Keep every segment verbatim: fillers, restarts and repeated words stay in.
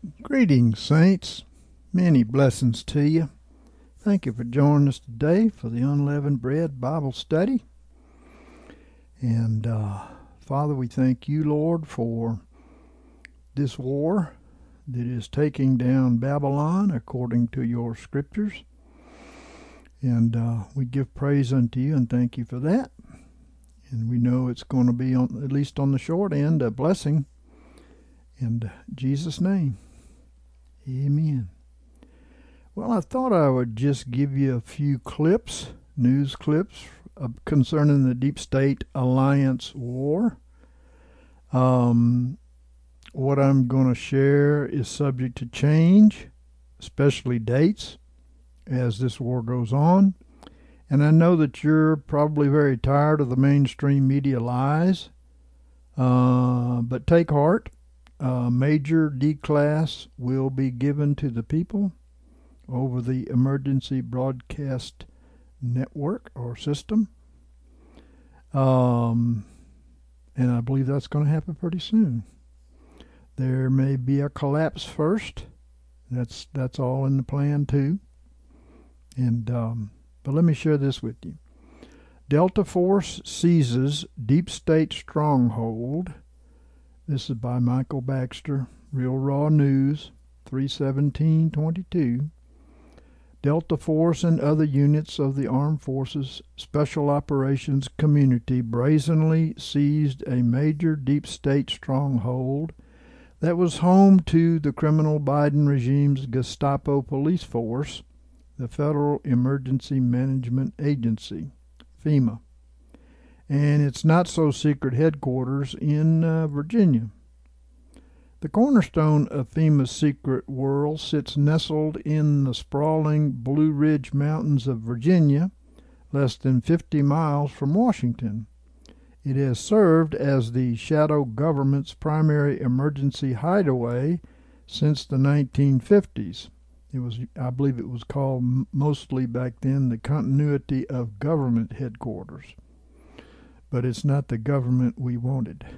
Greetings, saints. Many blessings to you. Thank you for joining us today for the Unleavened Bread Bible Study. And, uh, Father, we thank you, Lord, for this war that is taking down Babylon according to your scriptures. And uh, we give praise unto you and thank you for that. And we know it's going to be, on, at least on the short end, a blessing. In Jesus' name, amen. Well, I thought I would just give you a few clips, news clips, uh, concerning the Deep State Alliance War. Um, what I'm going to share is subject to change, especially dates, as this war goes on. And I know that you're probably very tired of the mainstream media lies, uh, but take heart. A major D-class will be given to the people over the emergency broadcast network or system. Um, and I believe that's going to happen pretty soon. There may be a collapse first. That's that's all in the plan too. And um, but let me share this with you. Delta Force seizes Deep State stronghold. This is by Michael Baxter, Real Raw News, three seventeen twenty-two. Delta Force and other units of the Armed Forces Special Operations Community brazenly seized a major deep state stronghold that was home to the criminal Biden regime's Gestapo police force, the Federal Emergency Management Agency, FEMA, and its not-so-secret headquarters in uh, Virginia. The cornerstone of FEMA's secret world sits nestled in the sprawling Blue Ridge Mountains of Virginia, less than fifty miles from Washington. It has served as the shadow government's primary emergency hideaway since the nineteen fifties. It was, I believe it was called mostly back then the Continuity of Government Headquarters. But it's not the government we wanted.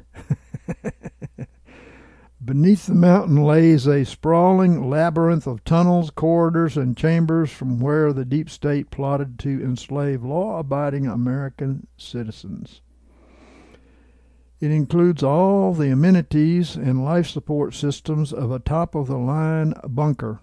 Beneath the mountain lays a sprawling labyrinth of tunnels, corridors, and chambers from where the deep state plotted to enslave law-abiding American citizens. It includes all the amenities and life support systems of a top-of-the-line bunker,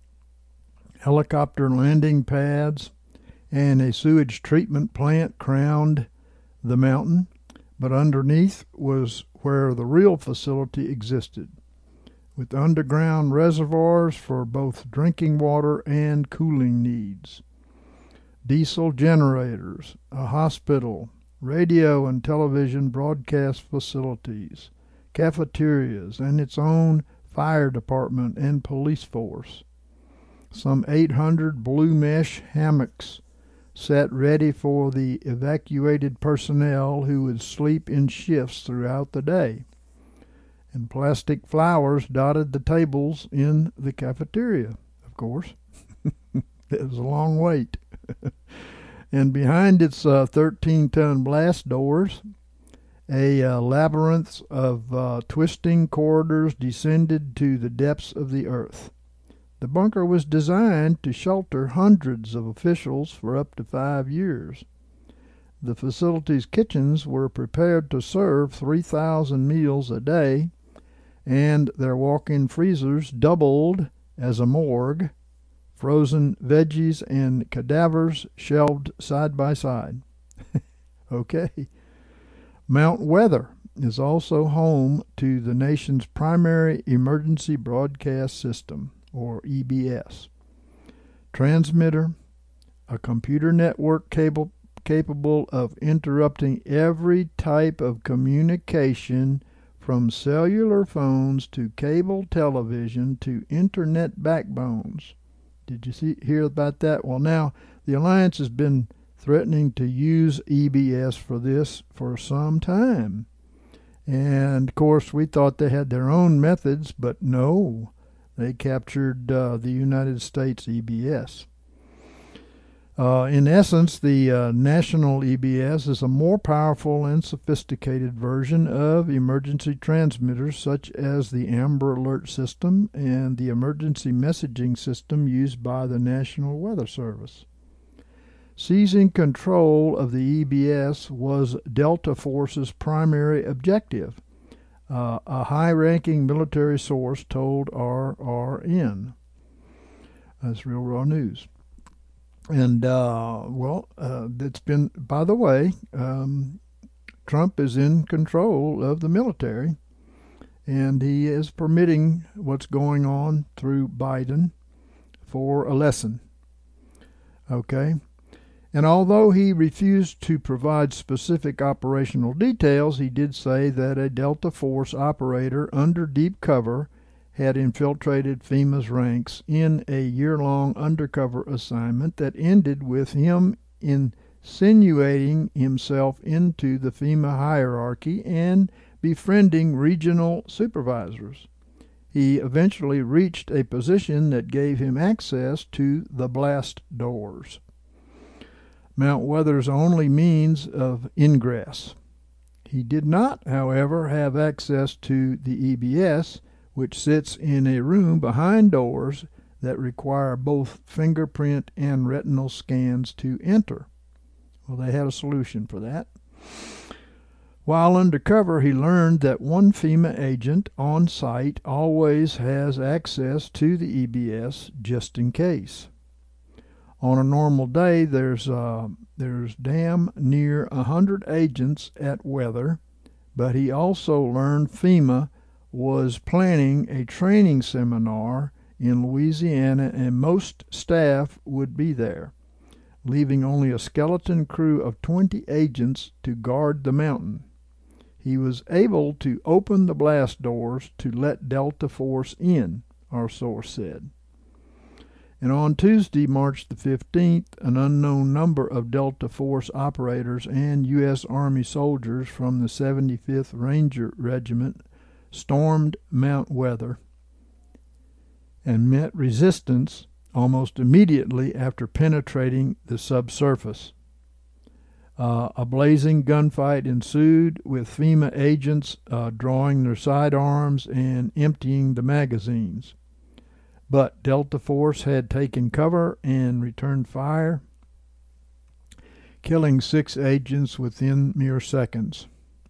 helicopter landing pads, and a sewage treatment plant crowned the mountain, but underneath was where the real facility existed, with underground reservoirs for both drinking water and cooling needs, diesel generators, a hospital, radio and television broadcast facilities, cafeterias, and its own fire department and police force. Some eight hundred blue mesh hammocks sat ready for the evacuated personnel who would sleep in shifts throughout the day. And plastic flowers dotted the tables in the cafeteria, of course. It was a long wait. And behind its uh, thirteen-ton blast doors, a uh, labyrinth of uh, twisting corridors descended to the depths of the earth. The bunker was designed to shelter hundreds of officials for up to five years. The facility's kitchens were prepared to serve three thousand meals a day, and their walk-in freezers doubled as a morgue, frozen veggies and cadavers shelved side by side. Okay. Mount Weather is also home to the nation's primary emergency broadcast system, or E B S, transmitter, a computer network cable capable of interrupting every type of communication from cellular phones to cable television to internet backbones. Did you see hear about that? Well, now the Alliance has been threatening to use E B S for this for some time. And, of course, we thought they had their own methods, but no. They captured uh, the United States E B S. Uh, in essence, the uh, National E B S is a more powerful and sophisticated version of emergency transmitters such as the Amber Alert System and the emergency messaging system used by the National Weather Service. Seizing control of the E B S was Delta Force's primary objective, uh, a high-ranking military source told R R N. That's Real Raw News. And, uh, well, uh, it's been, by the way, um, Trump is in control of the military, and he is permitting what's going on through Biden for a lesson. Okay? And although he refused to provide specific operational details, he did say that a Delta Force operator under deep cover had infiltrated FEMA's ranks in a year-long undercover assignment that ended with him insinuating himself into the FEMA hierarchy and befriending regional supervisors. He eventually reached a position that gave him access to the blast doors, Mount Weather's only means of ingress. He did not, however, have access to the E B S, which sits in a room behind doors that require both fingerprint and retinal scans to enter. Well, they had a solution for that. While undercover, he learned that one FEMA agent on site always has access to the E B S just in case. On a normal day, there's uh, there's damn near a hundred agents at Weather, but he also learned FEMA was planning a training seminar in Louisiana, and most staff would be there, leaving only a skeleton crew of twenty agents to guard the mountain. He was able to open the blast doors to let Delta Force in, our source said. And on Tuesday, March the fifteenth, an unknown number of Delta Force operators and U S Army soldiers from the seventy-fifth Ranger Regiment stormed Mount Weather and met resistance almost immediately after penetrating the subsurface. Uh, a blazing gunfight ensued, with FEMA agents uh, drawing their sidearms and emptying the magazines. But Delta Force had taken cover and returned fire, killing six agents within mere seconds.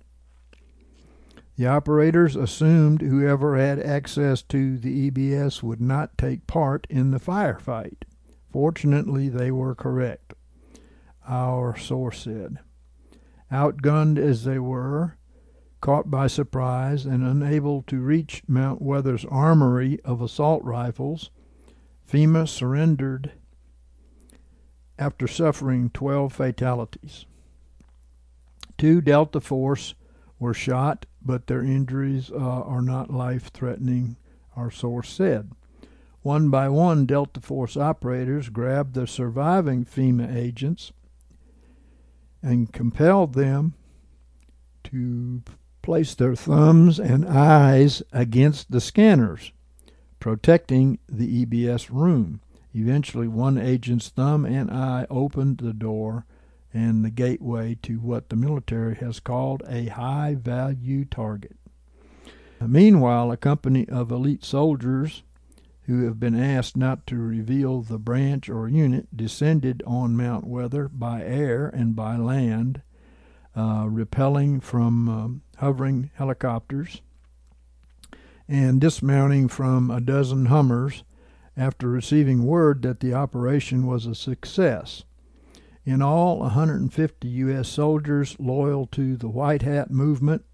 The operators assumed whoever had access to the E B S would not take part in the firefight. Fortunately, they were correct, our source said. Outgunned as they were, caught by surprise, and unable to reach Mount Weather's armory of assault rifles, FEMA surrendered after suffering twelve fatalities. Two Delta Force were shot, but their injuries uh, are not life-threatening, our source said. One by one, Delta Force operators grabbed the surviving FEMA agents and compelled them to place their thumbs and eyes against the scanners, protecting the E B S room. Eventually, one agent's thumb and eye opened the door and the gateway to what the military has called a high-value target. Meanwhile, a company of elite soldiers who have been asked not to reveal the branch or unit descended on Mount Weather by air and by land, uh, repelling from um, hovering helicopters and dismounting from a dozen Hummers after receiving word that the operation was a success. In all, one hundred fifty U S soldiers loyal to the White Hat movement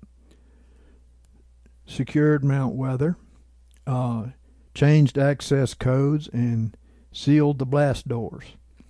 secured Mount Weather, uh, changed access codes, and sealed the blast doors.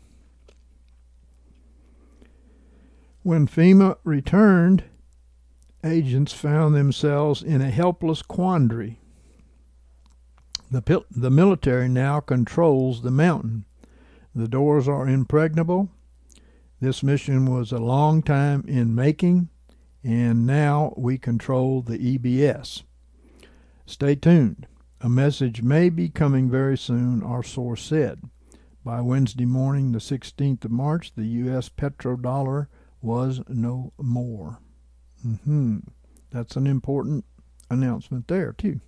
When FEMA returned, agents found themselves in a helpless quandary. The, the military now controls the mountain. The doors are impregnable. This mission was a long time in making, and now we control the E B S. Stay tuned. A message may be coming very soon, our source said. By Wednesday morning, the sixteenth of March, the U S petrodollar was no more. Mm-hmm. That's an important announcement there, too.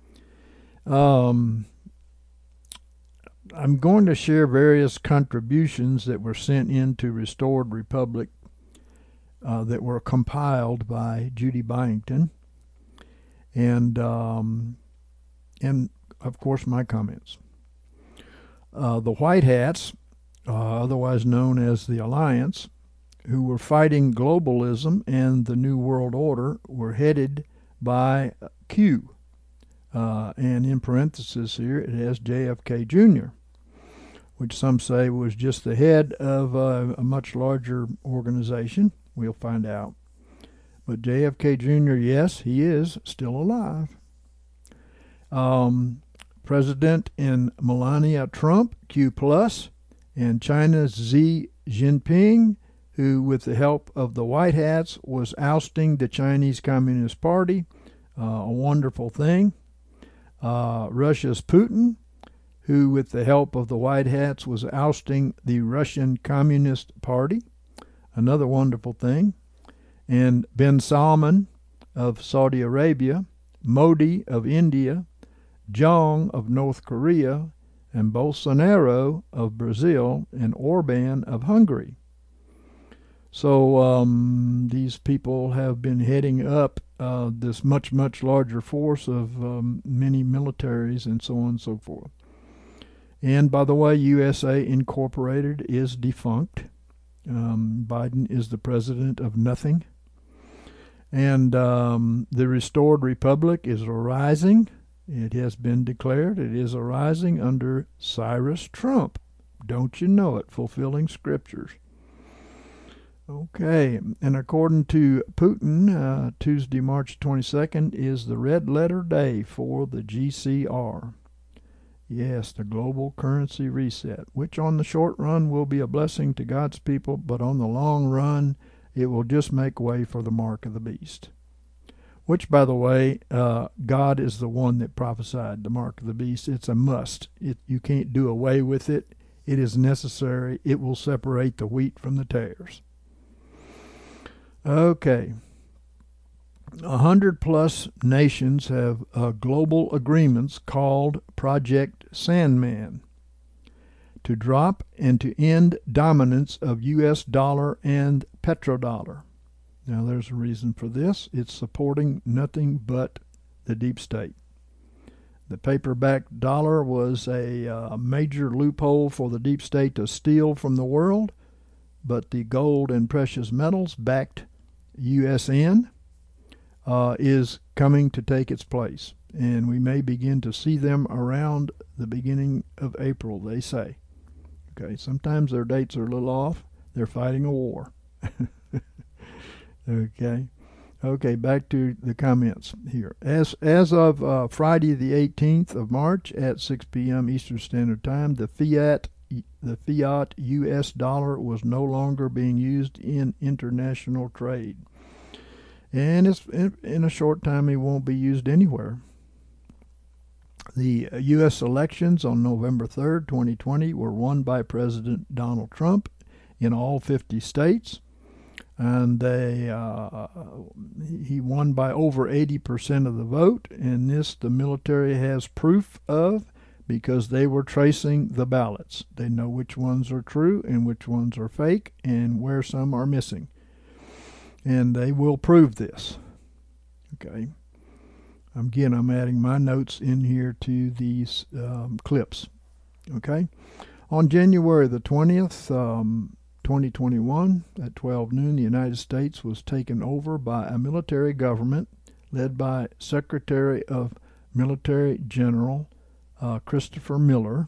Um, I'm going to share various contributions that were sent into Restored Republic uh, that were compiled by Judy Byington, and um, and of course my comments. Uh, the White Hats, uh, otherwise known as the Alliance, who were fighting globalism and the New World Order, were headed by Q. Uh, and in parentheses here, it has J F K Junior, which some say was just the head of a, a much larger organization. We'll find out. But J F K Junior, yes, he is still alive. Um, President and Melania Trump, Q plus, and China's Xi Jinping, who, with the help of the White Hats, was ousting the Chinese Communist Party, uh, a wonderful thing. Uh, Russia's Putin, who, with the help of the White Hats, was ousting the Russian Communist Party, another wonderful thing. And bin Salman of Saudi Arabia, Modi of India, Jong of North Korea, and Bolsonaro of Brazil, and Orban of Hungary. So um, these people have been heading up uh, this much, much larger force of um, many militaries and so on and so forth. And by the way, U S A Incorporated is defunct. Um, Biden is the president of nothing. And um, the Restored Republic is arising. It has been declared it is arising under Cyrus Trump. Don't you know it? Fulfilling scriptures. Okay, and according to Putin, uh, Tuesday, March twenty-second is the red letter day for the G C R. Yes, the global currency reset, which on the short run will be a blessing to God's people, but on the long run, it will just make way for the mark of the beast. Which, by the way, uh, God is the one that prophesied the mark of the beast. It's a must. It, you can't do away with it. It is necessary. It will separate the wheat from the tares. Okay. A hundred plus nations have uh, global agreements called Project Sandman to drop and to end dominance of U S dollar and petrodollar. Now, there's a reason for this. It's supporting nothing but the deep state. The paper-backed dollar was a uh, major loophole for the deep state to steal from the world, but the gold and precious metals backed U S N uh, is coming to take its place, and we may begin to see them around the beginning of April, they say. Okay, sometimes their dates are a little off. They're fighting a war. Okay. Okay, back to the comments here. As as of uh, Friday the eighteenth of March at six p.m. Eastern Standard Time, the fiat the fiat U S dollar was no longer being used in international trade. And it's, in, in a short time, it won't be used anywhere. The U S elections on November third, twenty twenty, were won by President Donald Trump in all fifty states. And they uh, he won by over eighty percent of the vote, and this the military has proof of because they were tracing the ballots. They know which ones are true and which ones are fake and where some are missing. And they will prove this. Okay. Again, I'm adding my notes in here to these um, clips. Okay. On January the twentieth, um, twenty twenty-one, at twelve noon, the United States was taken over by a military government led by Secretary of Military General uh, Christopher Miller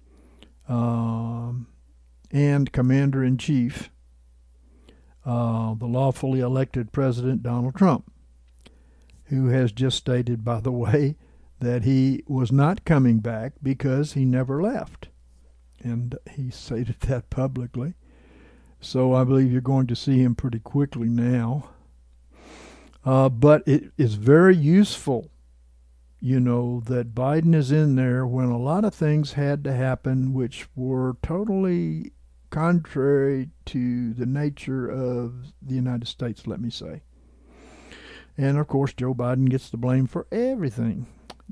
um, and Commander-in-Chief, uh, the lawfully elected President Donald Trump, who has just stated, by the way, that he was not coming back because he never left. And he stated that publicly. So I believe you're going to see him pretty quickly now. Uh, but it is very useful you know, that Biden is in there when a lot of things had to happen which were totally contrary to the nature of the United States, let me say. And of course, Joe Biden gets the blame for everything.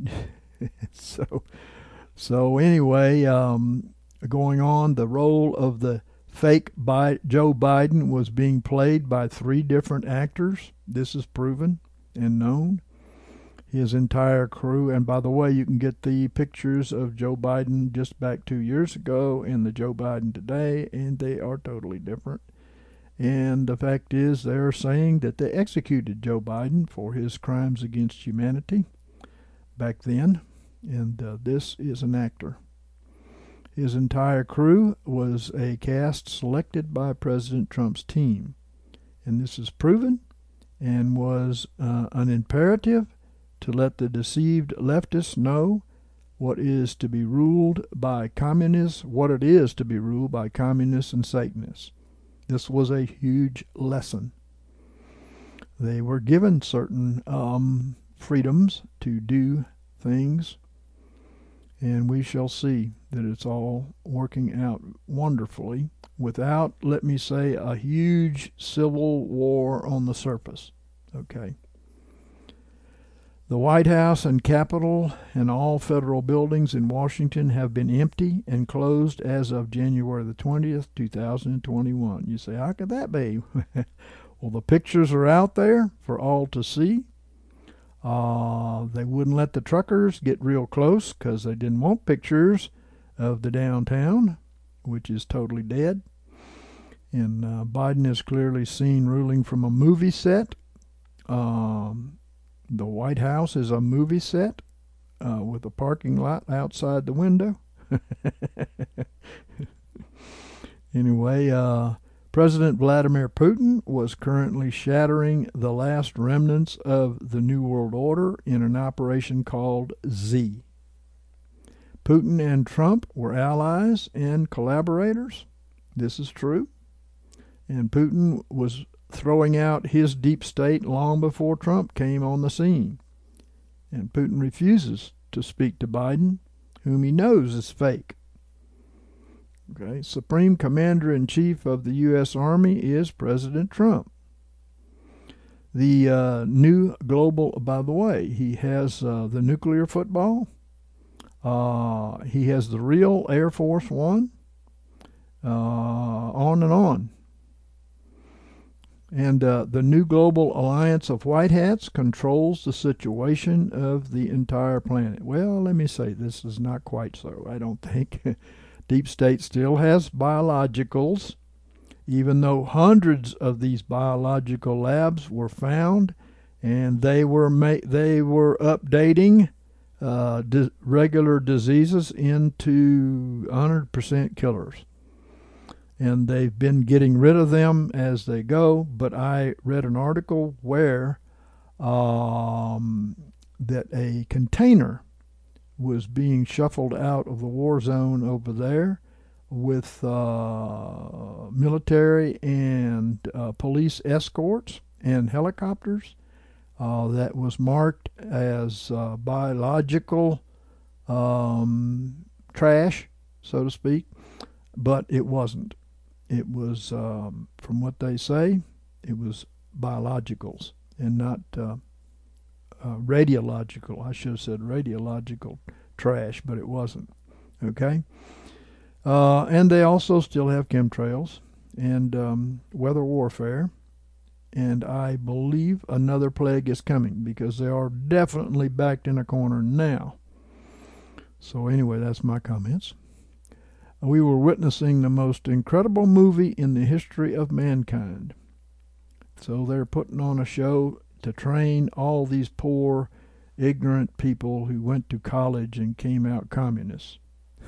so, so anyway, um, going on, the role of the fake Bi- Joe Biden was being played by three different actors. This is proven and known. His entire crew, and by the way, you can get the pictures of Joe Biden just back two years ago and the Joe Biden today, and they are totally different. And the fact is, they're saying that they executed Joe Biden for his crimes against humanity back then, and uh, this is an actor. His entire crew was a cast selected by President Trump's team, and this is proven and was uh, an imperative to let the deceived leftists know what is to be ruled by communists, what it is to be ruled by communists and Satanists. This was a huge lesson. They were given certain um, freedoms to do things, and we shall see that it's all working out wonderfully without, let me say, a huge civil war on the surface. Okay. The White House and Capitol and all federal buildings in Washington have been empty and closed as of January the twentieth, two thousand twenty-one. You say, how could that be? Well, the pictures are out there for all to see. Uh, they wouldn't let the truckers get real close because they didn't want pictures of the downtown, which is totally dead. And uh, Biden is clearly seen ruling from a movie set. Um... The White House is a movie set uh, with a parking lot outside the window. Anyway, uh, President Vladimir Putin was currently shattering the last remnants of the New World Order in an operation called Z. Putin and Trump were allies and collaborators. This is true. And Putin was throwing out his deep state long before Trump came on the scene. And Putin refuses to speak to Biden, whom he knows is fake. Okay, Supreme Commander-in-Chief of the U S Army is President Trump. The uh, new global, by the way, he has uh, the nuclear football. Uh, he has the real Air Force One. Uh, on and on. And uh, the new global alliance of white hats controls the situation of the entire planet. Well, let me say, this is not quite so, I don't think. Deep State still has biologicals, even though hundreds of these biological labs were found, and they were ma- they were updating uh, di- regular diseases into one hundred percent killers. And they've been getting rid of them as they go. But I read an article where um, that a container was being shuffled out of the war zone over there with uh, military and uh, police escorts and helicopters uh, that was marked as uh, biological um, trash, so to speak, but it wasn't. It was, um, from what they say, it was biologicals and not uh, uh, radiological. I should have said radiological trash, but it wasn't. Okay? Uh, and they also still have chemtrails and um, weather warfare. And I believe another plague is coming because they are definitely backed in a corner now. So anyway, that's my comments. We were witnessing the most incredible movie in the history of mankind. So they're putting on a show to train all these poor, ignorant people who went to college and came out communists.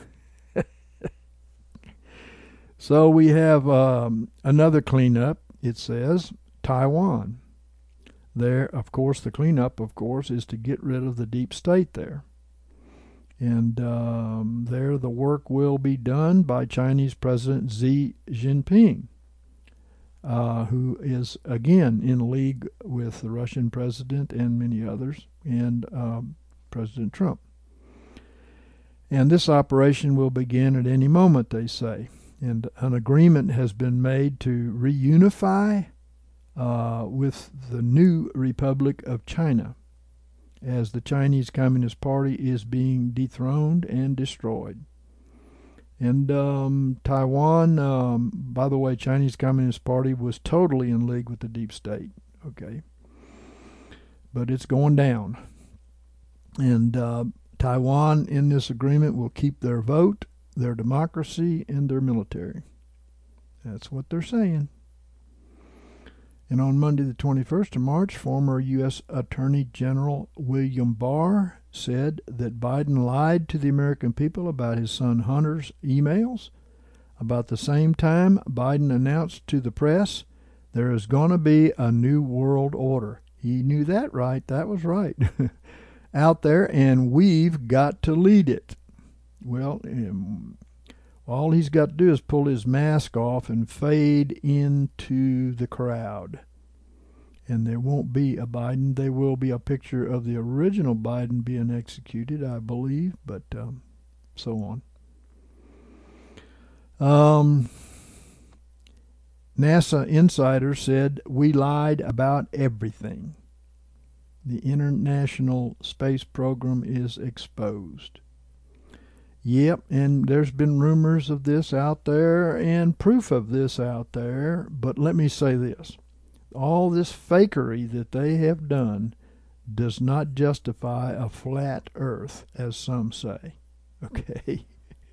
So we have um, another cleanup, it says, Taiwan. There, of course, the cleanup, of course, is to get rid of the deep state there. And um, there the work will be done by Chinese President Xi Jinping, uh, who is, again, in league with the Russian president and many others. And um, President Trump. And this operation will begin at any moment, they say. And an agreement has been made to reunify uh, with the new Republic of China, as the Chinese Communist Party is being dethroned and destroyed. And um, Taiwan, um, by the way, Chinese Communist Party was totally in league with the deep state. Okay, but it's going down. And uh, Taiwan in this agreement will keep their vote, their democracy, and their military. That's what they're saying. And on Monday the twenty-first of March, former U S Attorney General William Barr said that Biden lied to the American people about his son Hunter's emails. About the same time, Biden announced to the press there is going to be a new world order. He knew that right. That was right. Out there, and we've got to lead it. Well, um, all he's got to do is pull his mask off and fade into the crowd. And there won't be a Biden. There will be a picture of the original Biden being executed, I believe, but um, so on. Um, NASA insider said, we lied about everything. The International Space Program is exposed. Yep, and there's been rumors of this out there and proof of this out there, but let me say this. All this fakery that they have done does not justify a flat earth, as some say. Okay.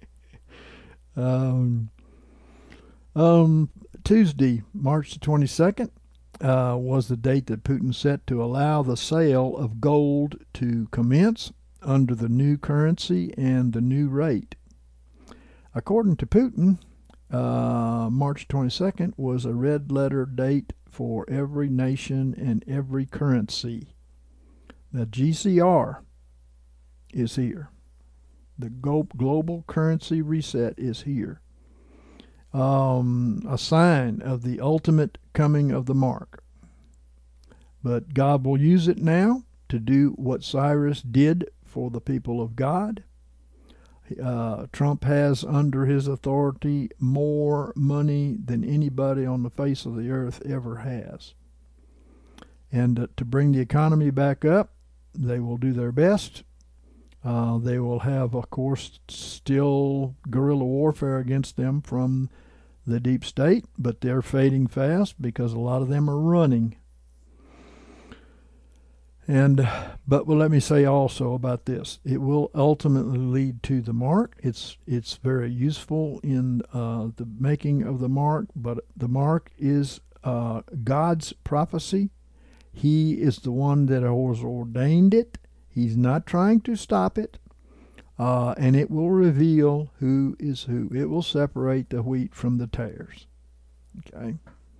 um, um, Tuesday, March the twenty-second, uh, was the date that Putin set to allow the sale of gold to commence under the new currency and the new rate. According to Putin, uh, March twenty-second was a red letter date for every nation and every currency. The G C R is here. The global currency reset is here. Um, a sign of the ultimate coming of the mark. But God will use it now to do what Cyrus did for the people of God. Uh, Trump has under his authority more money than anybody on the face of the earth ever has. And uh, to bring the economy back up, they will do their best. Uh, they will have, of course, still guerrilla warfare against them from the deep state, but they're fading fast because a lot of them are running. And but well, let me say also about this: it will ultimately lead to the mark. It's it's very useful in uh, the making of the mark, but the mark is uh, God's prophecy. He is the one that has ordained it. He's not trying to stop it, uh, and it will reveal who is who. It will separate the wheat from the tares. Okay.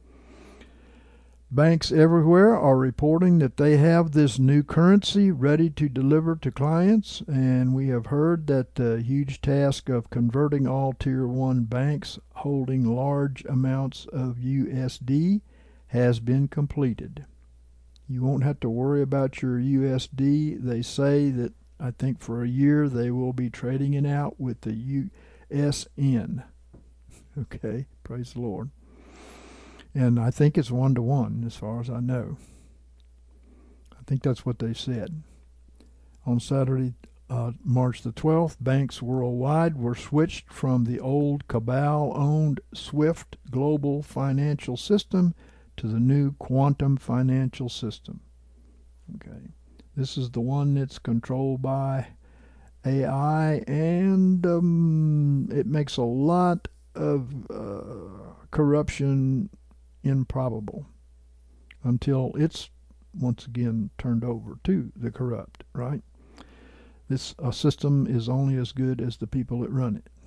Banks everywhere are reporting that they have this new currency ready to deliver to clients, and we have heard that the huge task of converting all Tier one banks holding large amounts of U S D has been completed. You won't have to worry about your U S D. They say that, I think for a year, they will be trading it out with the U S N. Okay, praise the Lord. And I think it's one to one, as far as I know. I think that's what they said. On Saturday, uh, March the twelfth, banks worldwide were switched from the old cabal-owned SWIFT global financial system to the new quantum financial system. Okay, this is the one that's controlled by A I, and um, it makes a lot of uh, corruption improbable until it's once again turned over to the corrupt, right? This uh, system is only as good as the people that run it.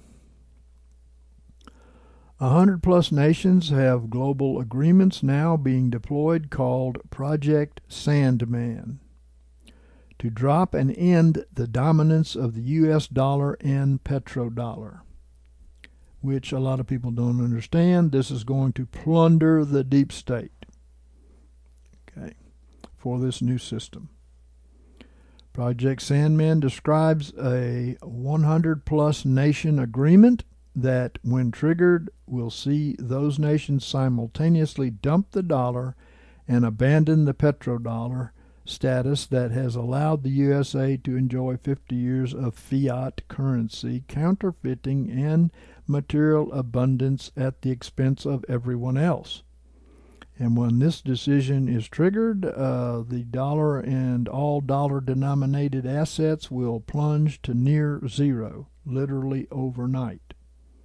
A hundred plus nations have global agreements now being deployed called Project Sandman to drop and end the dominance of the U S dollar and petrodollar, which a lot of people don't understand. This is going to plunder the deep state, okay, for this new system. Project Sandman describes a one hundred plus nation agreement that, when triggered, will see those nations simultaneously dump the dollar and abandon the petrodollar status that has allowed the U S A to enjoy fifty years of fiat currency, counterfeiting, and material abundance at the expense of everyone else. And when this decision is triggered, uh, the dollar and all dollar-denominated assets will plunge to near zero, literally overnight.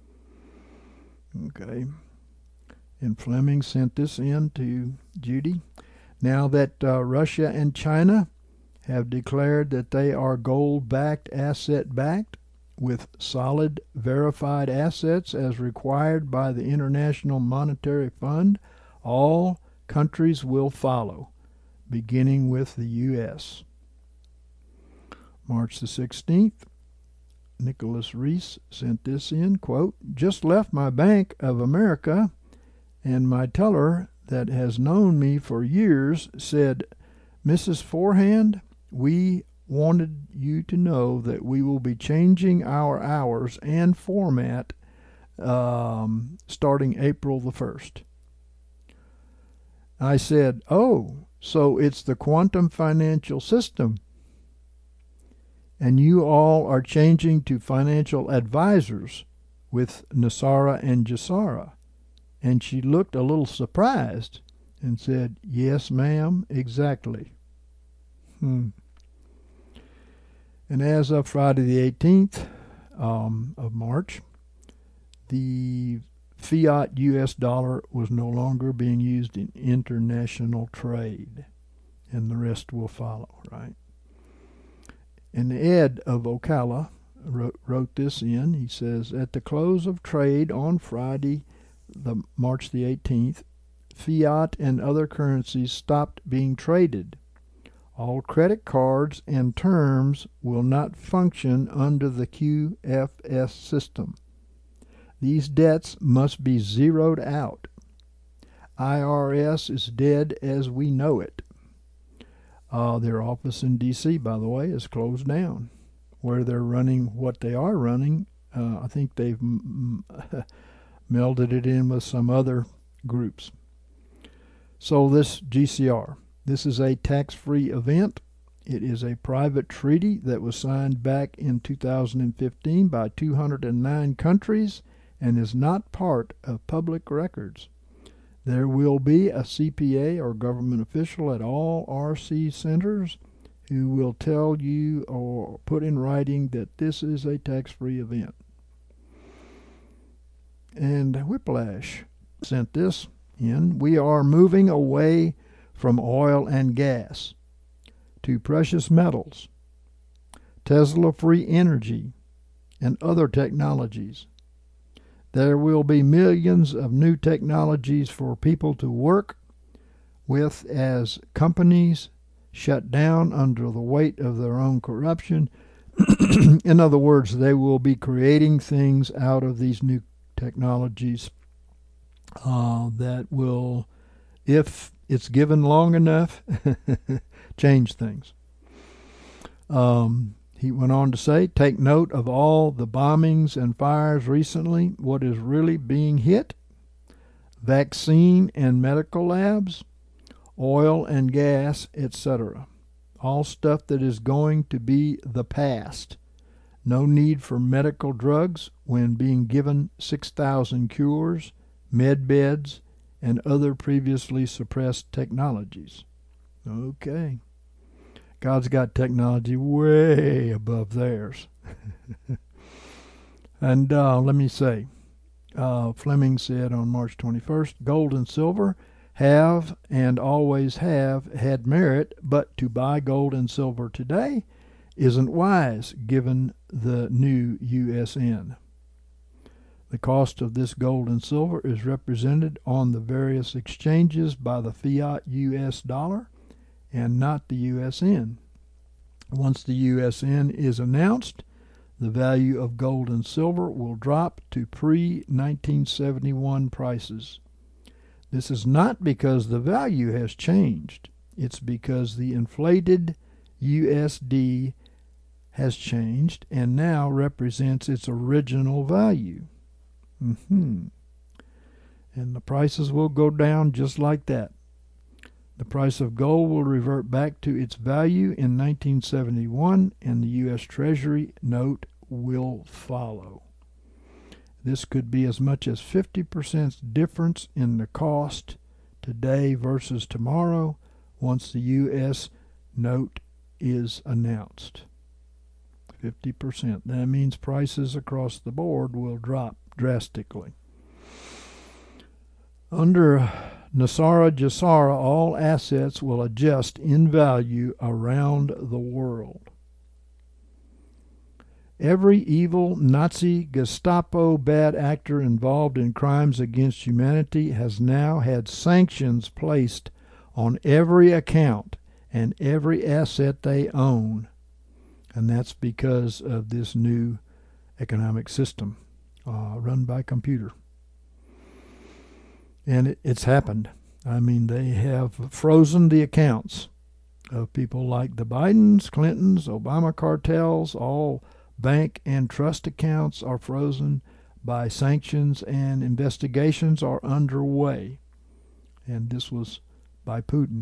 Okay. And Fleming sent this in to Judy. Now that uh, Russia and China have declared that they are gold-backed, asset-backed, with solid verified assets as required by the International Monetary Fund, all countries will follow, beginning with the U S March the sixteenth, Nicholas Reese sent this in, quote, "Just left my Bank of America, and my teller that has known me for years said, 'Missus Forehand, we wanted you to know that we will be changing our hours and format um, starting April the first. I said, "Oh, so it's the quantum financial system, and you all are changing to financial advisors with Nasara and Jasara." And she looked a little surprised and said, "Yes, ma'am, exactly." Hmm. And as of Friday the eighteenth um, of March, the fiat U S dollar was no longer being used in international trade, and the rest will follow, right? And Ed of Ocala wrote, wrote this in. He says, "At the close of trade on Friday, the March the eighteenth, fiat and other currencies stopped being traded. All credit cards and terms will not function under the Q F S system. These debts must be zeroed out. I R S is dead as we know it." Uh, their office in D C, by the way, is closed down. Where they're running what they are running, uh, I think they've m- m- melded it in with some other groups. So this G C R, this is a tax-free event. It is a private treaty that was signed back in two thousand fifteen by two hundred nine countries and is not part of public records. There will be a C P A or government official at all R C centers who will tell you or put in writing that this is a tax-free event. And Whiplash sent this in. "We are moving away from oil and gas to precious metals, Tesla-free energy, and other technologies. There will be millions of new technologies for people to work with as companies shut down under the weight of their own corruption." In other words, they will be creating things out of these new technologies uh, that will, if it's given long enough, change things. Um, he went on to say, "Take note of all the bombings and fires recently. What is really being hit? Vaccine and medical labs, oil and gas, et cetera. All stuff that is going to be the past. No need for medical drugs when being given six thousand cures, med beds, and other previously suppressed technologies." Okay. God's got technology way above theirs. And uh, let me say, uh, Fleming said on March twenty-first, "Gold and silver have and always have had merit, but to buy gold and silver today isn't wise given the new U S N. The cost of this gold and silver is represented on the various exchanges by the fiat U S dollar and not the U S N. Once the U S N is announced, the value of gold and silver will drop to pre nineteen seventy-one prices. This is not because the value has changed. It's because the inflated U S D has changed and now represents its original value. Mm-hmm. And the prices will go down just like that. The price of gold will revert back to its value in nineteen seventy-one, and the U S Treasury note will follow. This could be as much as fifty percent difference in the cost today versus tomorrow once the U S note is announced. fifty percent. That means prices across the board will drop drastically. Under NESARA GESARA, all assets will adjust in value around the world. Every evil Nazi Gestapo bad actor involved in crimes against humanity has now had sanctions placed on every account and every asset they own. And that's because of this new economic system uh, run by computer. And it, it's happened. I mean, they have frozen the accounts of people like the Bidens, Clintons, Obama cartels. All bank and trust accounts are frozen by sanctions, and investigations are underway. And this was by Putin.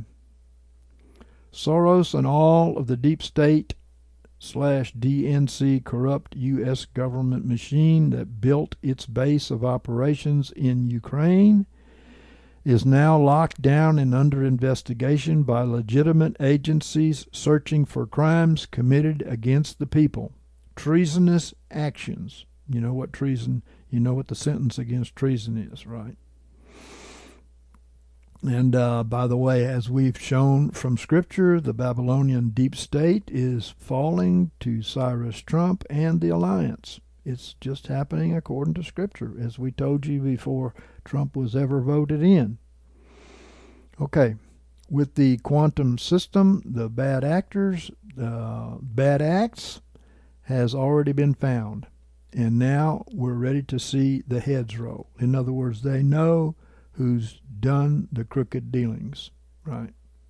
Soros and all of the deep state slash D N C corrupt U S government machine that built its base of operations in Ukraine is now locked down and under investigation by legitimate agencies searching for crimes committed against the people. Treasonous actions. You know what treason, you know what the sentence against treason is, right? And uh, by the way, as we've shown from Scripture, the Babylonian deep state is falling to Cyrus Trump and the alliance. It's just happening according to Scripture, as we told you before Trump was ever voted in. Okay, with the quantum system, the bad actors, uh, bad acts has already been found. And now we're ready to see the heads roll. In other words, they know who's done the crooked dealings, right?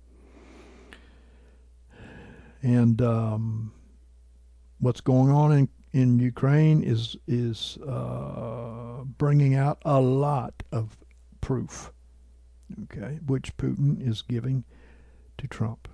And um, what's going on in, in Ukraine is is uh, bringing out a lot of proof, okay, which Putin is giving to Trump.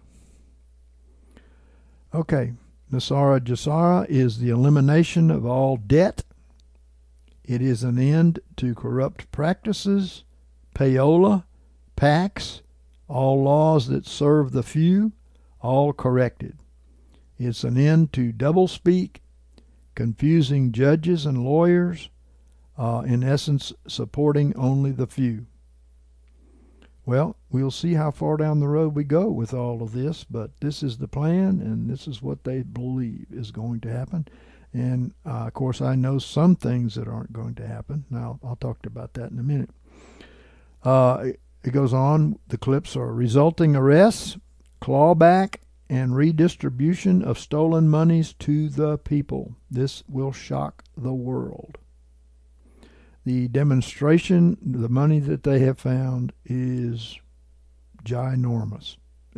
Okay, NESARA GESARA is the elimination of all debt. It is an end to corrupt practices, payola, PACs, all laws that serve the few, all corrected. It's an end to doublespeak, confusing judges and lawyers, uh, in essence supporting only the few. Well, we'll see how far down the road we go with all of this, but this is the plan, and this is what they believe is going to happen. And, uh, of course, I know some things that aren't going to happen. Now, I'll talk about that in a minute. Uh, it goes on, the clips are resulting arrests, clawback, and redistribution of stolen monies to the people. This will shock the world. The demonstration, the money that they have found is ginormous.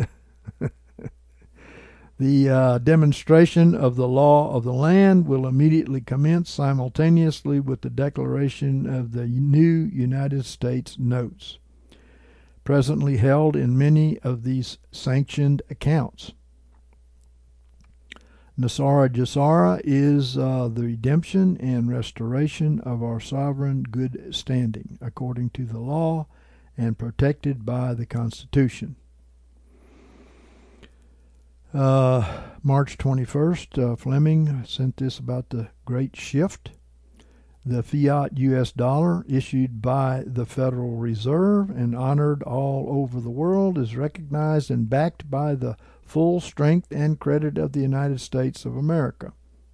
The uh, demonstration of the law of the land will immediately commence simultaneously with the declaration of the new United States notes, presently held in many of these sanctioned accounts. NESARA GESARA is uh, the redemption and restoration of our sovereign good standing, according to the law and protected by the Constitution. Uh, March twenty-first, uh, Fleming sent this about the great shift. The fiat U S dollar, issued by the Federal Reserve and honored all over the world, is recognized and backed by the full strength and credit of the United States of America.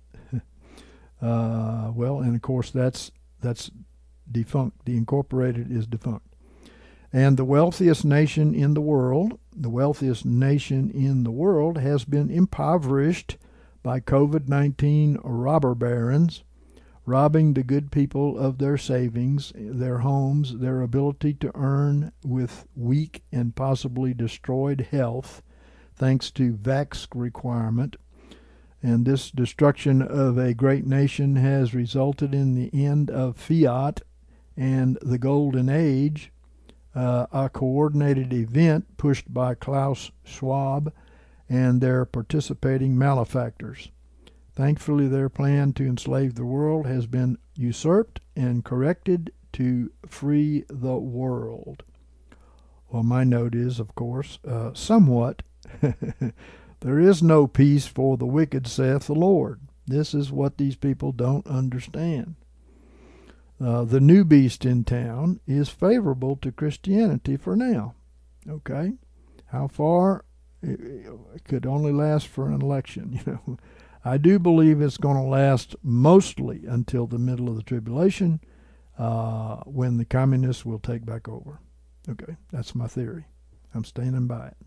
uh, well, and of course that's that's defunct. The incorporated is defunct. And the wealthiest nation in the world, the wealthiest nation in the world has been impoverished by COVID nineteen robber barons, robbing the good people of their savings, their homes, their ability to earn with weak and possibly destroyed health, thanks to vax requirement. And this destruction of a great nation has resulted in the end of fiat and the golden age, uh, a coordinated event pushed by Klaus Schwab and their participating malefactors. Thankfully, their plan to enslave the world has been usurped and corrected to free the world. Well, my note is, of course, uh, somewhat. There is no peace for the wicked, saith the Lord. This is what these people don't understand. Uh, the new beast in town is favorable to Christianity for now. Okay? How far? It, it could only last for an election, you know. I do believe it's going to last mostly until the middle of the tribulation, uh, when the communists will take back over. Okay, that's my theory. I'm standing by it.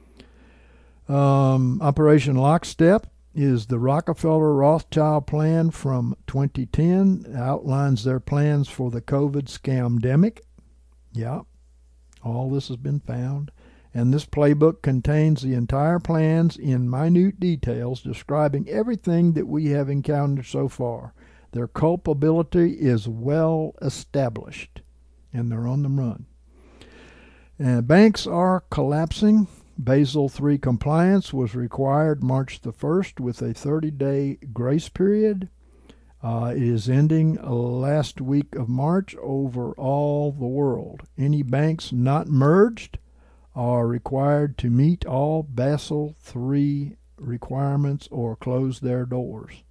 Um, Operation Lockstep is the Rockefeller-Rothschild plan from twenty ten. It outlines their plans for the COVID scamdemic. Yeah, all this has been found. And this playbook contains the entire plans in minute details describing everything that we have encountered so far. Their culpability is well established, and they're on the run. And banks are collapsing. Basel three compliance was required March the first with a thirty-day grace period. Uh, it is ending last week of March over all the world. Any banks not merged are required to meet all Basel three requirements or close their doors.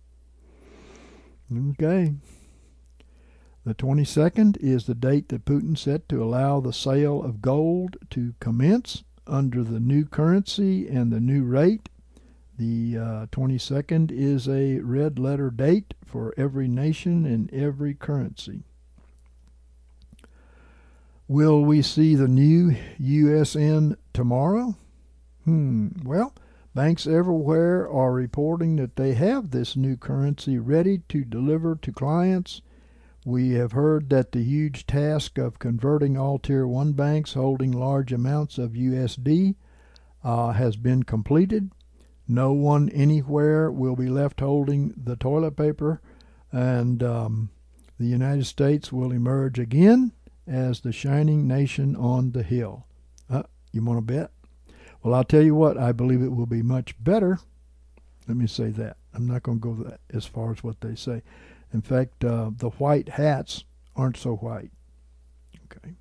Okay. The twenty-second is the date that Putin set to allow the sale of gold to commence under the new currency and the new rate. The uh, twenty-second is a red letter date for every nation and every currency. Will we see the new U S N tomorrow? Hmm. Well, banks everywhere are reporting that they have this new currency ready to deliver to clients. We have heard that the huge task of converting all Tier one banks holding large amounts of U S D uh, has been completed. No one anywhere will be left holding the toilet paper, and um, the United States will emerge again as the shining nation on the hill. Uh, you want to bet? Well, I'll tell you what, I believe it will be much better. Let me say that. I'm not going to go that as far as what they say. In fact, uh, the white hats aren't so white. Okay.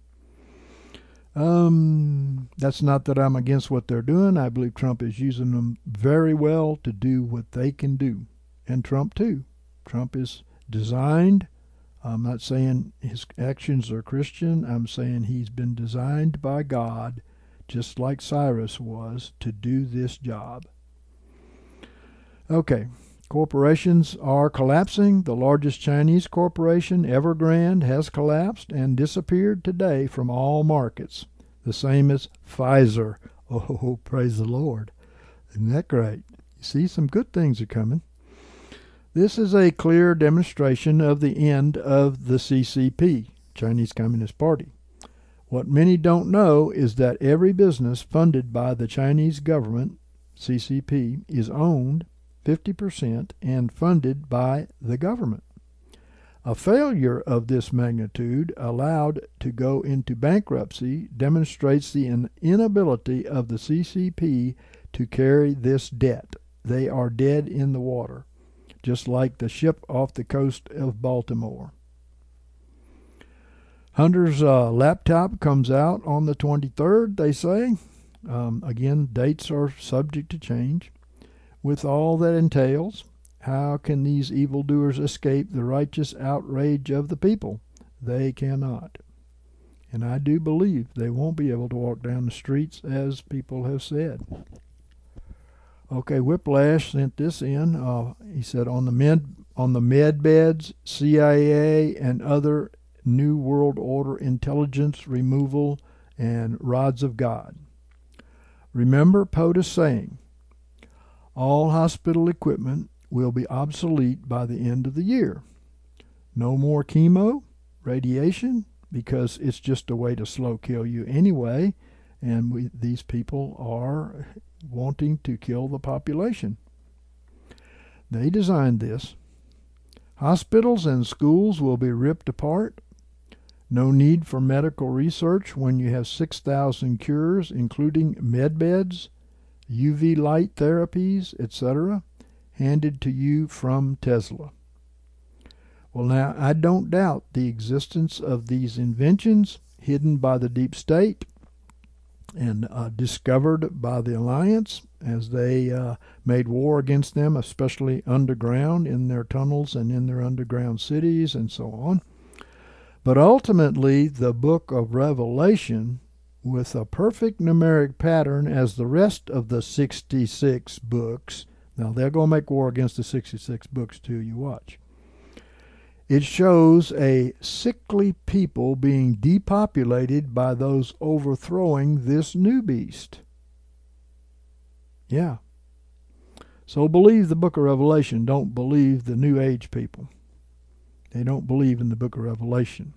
Um, that's not that I'm against what they're doing. I believe Trump is using them very well to do what they can do. And Trump, too. Trump is designed. I'm not saying his actions are Christian. I'm saying he's been designed by God, just like Cyrus was, to do this job. Okay. Corporations are collapsing. The largest Chinese corporation, Evergrande, has collapsed and disappeared today from all markets. The same as Pfizer. Oh, praise the Lord. Isn't that great? You see, some good things are coming. This is a clear demonstration of the end of the C C P, Chinese Communist Party. What many don't know is that every business funded by the Chinese government, C C P, is owned fifty percent and funded by the government. A failure of this magnitude, allowed to go into bankruptcy, demonstrates the inability of the C C P to carry this debt. They are dead in the water, just like the ship off the coast of Baltimore. Hunter's uh, laptop comes out on the twenty-third, they say. Um, again, dates are subject to change. With all that entails, how can these evildoers escape the righteous outrage of the people? They cannot. And I do believe they won't be able to walk down the streets, as people have said. Okay, Whiplash sent this in. Uh, he said, on the med on the med beds, C I A and other New World Order intelligence removal and rods of God. Remember POTUS saying, all hospital equipment will be obsolete by the end of the year. No more chemo, radiation, because it's just a way to slow kill you anyway, And we, these people are wanting to kill the population. They designed this. Hospitals and schools will be ripped apart. No need for medical research when you have six thousand cures, including med beds, U V light therapies, et cetera, handed to you from Tesla. Well, now, I don't doubt the existence of these inventions hidden by the deep state and uh, discovered by the Alliance as they uh, made war against them, especially underground in their tunnels and in their underground cities and so on. But ultimately, the book of Revelation, with a perfect numeric pattern as the rest of the sixty-six books, now they're going to make war against the sixty-six books too, you watch. It shows a sickly people being depopulated by those overthrowing this new beast. Yeah. So believe the book of Revelation. Don't believe the New Age people. They don't believe in the book of Revelation.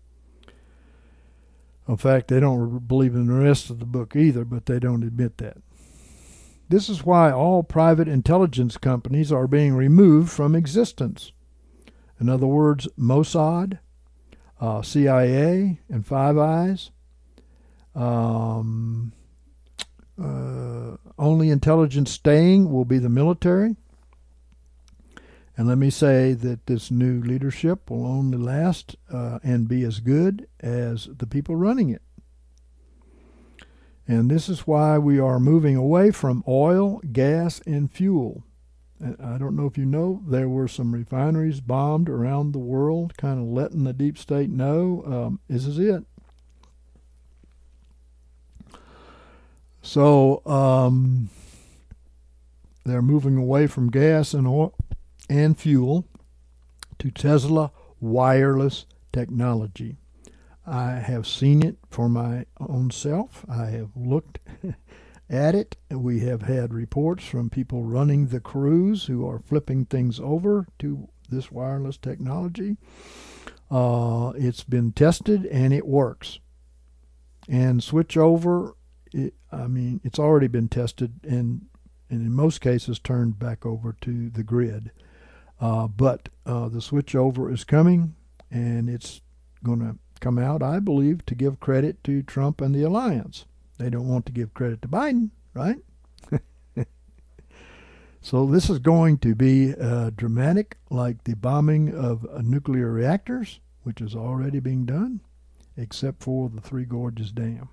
In fact, they don't believe in the rest of the book either, but they don't admit that. This is why all private intelligence companies are being removed from existence. In other words, Mossad, uh, C I A, and Five Eyes. Um, uh, only intelligence staying will be the military. And let me say that this new leadership will only last uh, and be as good as the people running it. And this is why we are moving away from oil, gas, and fuel. I don't know if you know, there were some refineries bombed around the world, kind of letting the deep state know um, this is it. So um, they're moving away from gas and oil and fuel to Tesla wireless technology. I have seen it for my own self. I have looked at it. We have had reports from people running the crews who are flipping things over to this wireless technology. Uh, it's been tested and it works. And switch over, it, I mean, it's already been tested and, and in most cases turned back over to the grid. Uh, but uh, the switch over is coming, and it's going to come out, I believe, to give credit to Trump and the Alliance. They don't want to give credit to Biden, right? So this is going to be uh, dramatic, like the bombing of uh, nuclear reactors, which is already being done, except for the Three Gorges Dam.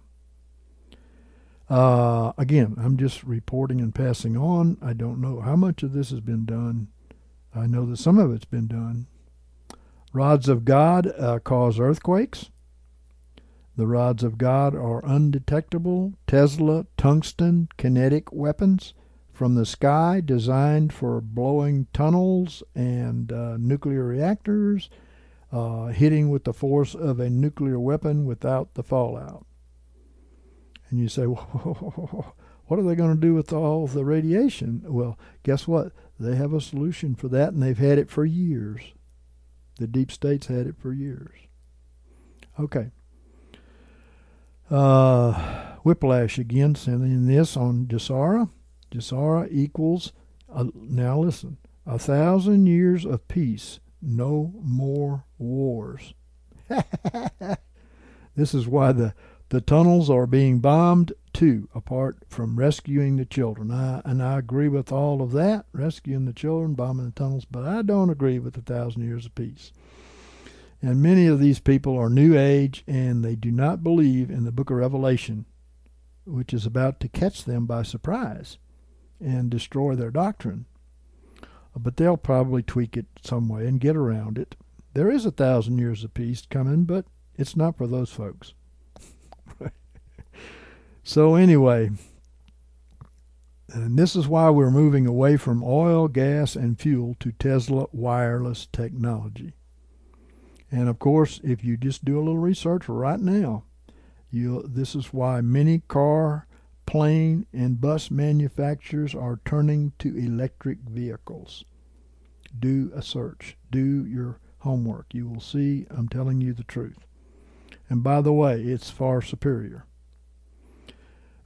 Uh, again, I'm just reporting and passing on. I don't know how much of this has been done. I know that some of it's been done. Rods of God uh, cause earthquakes. The rods of God are undetectable Tesla tungsten kinetic weapons from the sky designed for blowing tunnels and uh, nuclear reactors, uh, hitting with the force of a nuclear weapon without the fallout. And you say, well, what are they going to do with all the radiation? Well, guess what? They have a solution for that, and they've had it for years. The deep state's had it for years. Okay. Uh, Whiplash again, sending this on GESARA. GESARA equals, uh, now listen, a thousand years of peace, no more wars. This is why the, the tunnels are being bombed too, apart from rescuing the children. I, and I agree with all of that, rescuing the children, bombing the tunnels, but I don't agree with a thousand years of peace. And many of these people are New Age, and they do not believe in the book of Revelation, which is about to catch them by surprise and destroy their doctrine. But they'll probably tweak it some way and get around it. There is a thousand years of peace coming, but it's not for those folks. So anyway, and this is why we're moving away from oil, gas, and fuel to Tesla wireless technology. And of course, if you just do a little research right now, you this is why many car, plane, and bus manufacturers are turning to electric vehicles. Do a search. Do your homework. You will see I'm telling you the truth. And by the way, it's far superior.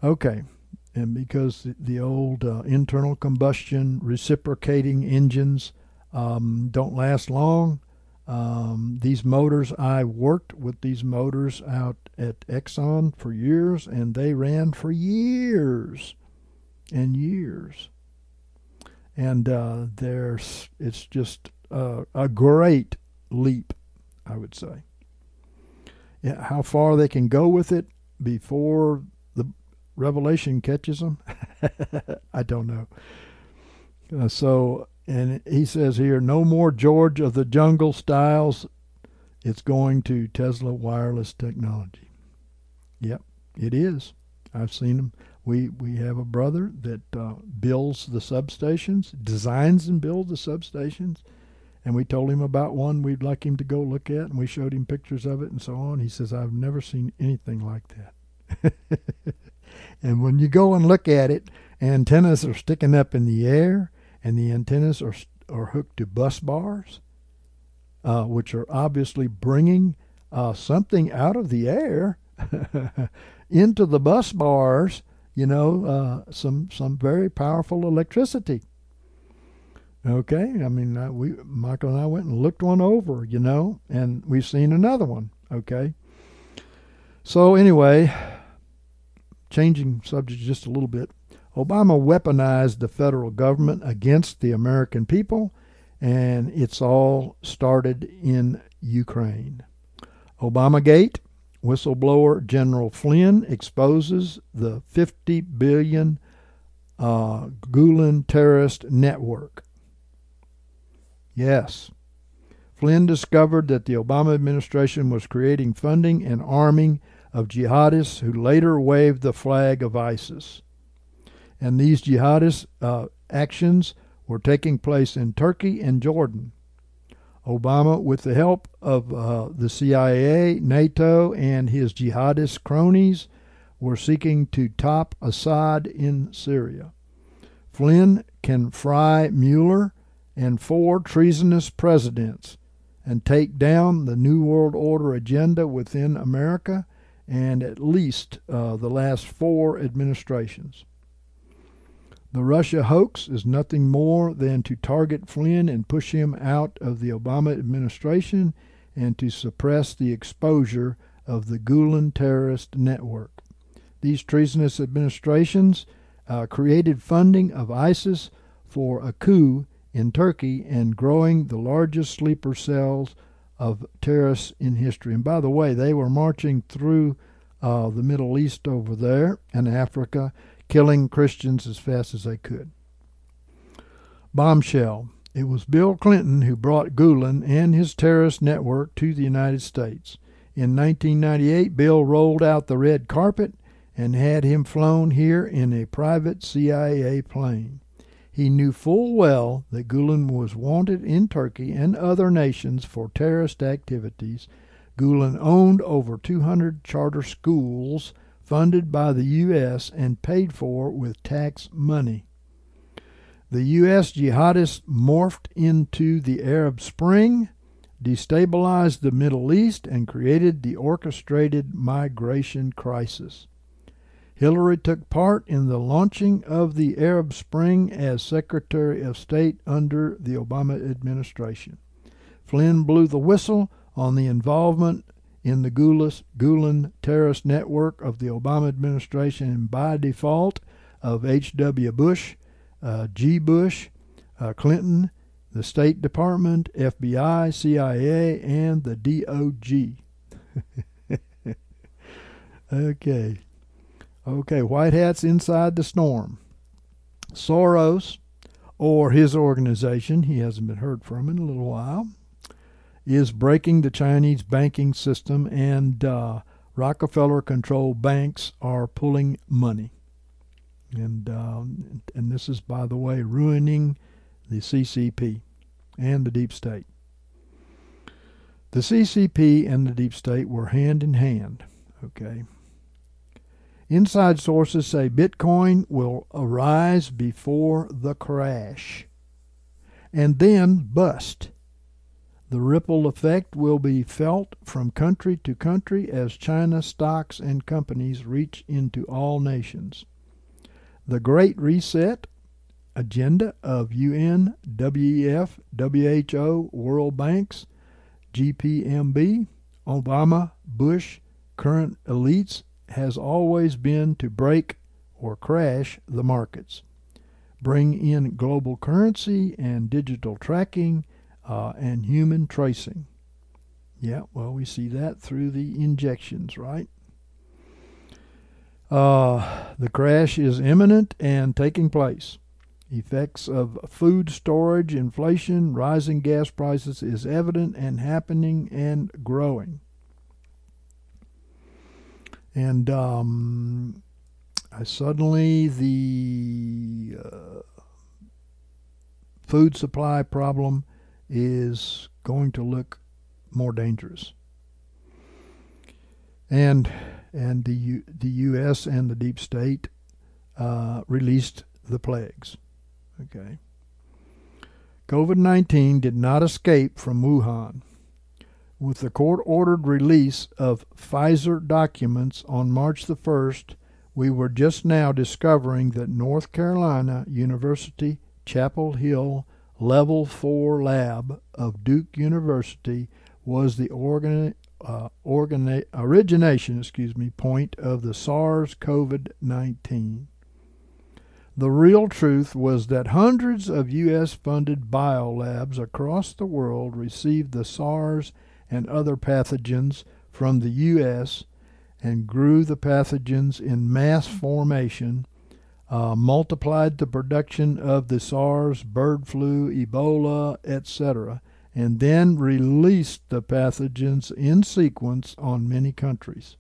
Okay, and because the, the old uh, internal combustion reciprocating engines um, don't last long, um, these motors, I worked with these motors out at Exxon for years, and they ran for years and years. And uh, there's, it's just uh, a great leap, I would say. Yeah, how far they can go with it before the revelation catches them, I don't know. Uh, so, and he says here, no more George of the Jungle styles. It's going to Tesla wireless technology. Yep, it is. I've seen them. We we have a brother that uh, builds the substations, designs and builds the substations, and we told him about one we'd like him to go look at, and we showed him pictures of it and so on. He says, I've never seen anything like that. And when you go and look at it, antennas are sticking up in the air, and the antennas are are hooked to bus bars, uh, which are obviously bringing uh, something out of the air into the bus bars, you know, uh, some some very powerful electricity. Okay, I mean, uh, we Michael and I went and looked one over, you know, and we've seen another one. Okay, so anyway, changing subject just a little bit, Obama weaponized the federal government against the American people, and it's all started in Ukraine. Obamagate. Whistleblower General Flynn exposes the fifty billion dollars uh, Gulen terrorist network. Yes. Flynn discovered that the Obama administration was creating funding and arming of jihadists who later waved the flag of ISIS. And these jihadist uh, actions were taking place in Turkey and Jordan. Obama, with the help of uh, the C I A, NATO, and his jihadist cronies, were seeking to top Assad in Syria. Flynn can fry Mueller and four treasonous presidents and take down the New World Order agenda within America and at least uh, the last four administrations. The Russia hoax is nothing more than to target Flynn and push him out of the Obama administration and to suppress the exposure of the Gulen terrorist network. These treasonous administrations uh, created funding of ISIS for a coup in Turkey and growing the largest sleeper cells of terrorists in history. And by the way, they were marching through uh, the Middle East over there and Africa, killing Christians as fast as they could. Bombshell. It was Bill Clinton who brought Gulen and his terrorist network to the United States. In nineteen ninety-eight, Bill rolled out the red carpet and had him flown here in a private C I A plane. He knew full well that Gulen was wanted in Turkey and other nations for terrorist activities. Gulen owned over two hundred charter schools funded by the U S and paid for with tax money. The U S jihadists morphed into the Arab Spring, destabilized the Middle East, and created the orchestrated migration crisis. Hillary took part in the launching of the Arab Spring as Secretary of State under the Obama administration. Flynn blew the whistle on the involvement in the Gulen terrorist network of the Obama administration and by default of H W Bush, uh, G. Bush, uh, Clinton, the State Department, F B I, C I A, and the D O G. Okay. Okay, White Hat's inside the storm. Soros, or his organization, he hasn't been heard from in a little while, is breaking the Chinese banking system, and uh, Rockefeller-controlled banks are pulling money. And uh, and this is, by the way, ruining the C C P and the deep state. The C C P and the deep state were hand in hand, okay? Inside sources say Bitcoin will arise before the crash and then bust. The ripple effect will be felt from country to country as China stocks and companies reach into all nations. The Great Reset agenda of U N, W E F, W H O, World Banks, G P M B, Obama, Bush, current elites has always been to break or crash the markets, bring in global currency and digital tracking uh, and human tracing. Yeah, well, we see that through the injections, right? Uh, the crash is imminent and taking place. Effects of food storage, inflation, rising gas prices is evident and happening and growing. And um, I suddenly the uh, food supply problem is going to look more dangerous. And and the U, the U S and the deep state uh, released the plagues. Okay. COVID nineteen did not escape from Wuhan. With the court-ordered release of Pfizer documents on March the first, we were just now discovering that North Carolina University Chapel Hill Level four lab of Duke University was the organ, uh, organ, origination excuse me, point of the SARS COVID nineteen. The real truth was that hundreds of U S-funded biolabs across the world received the SARS and other pathogens from the U S and grew the pathogens in mass formation, uh, multiplied the production of the SARS, bird flu, Ebola, et cetera, and then released the pathogens in sequence on many countries.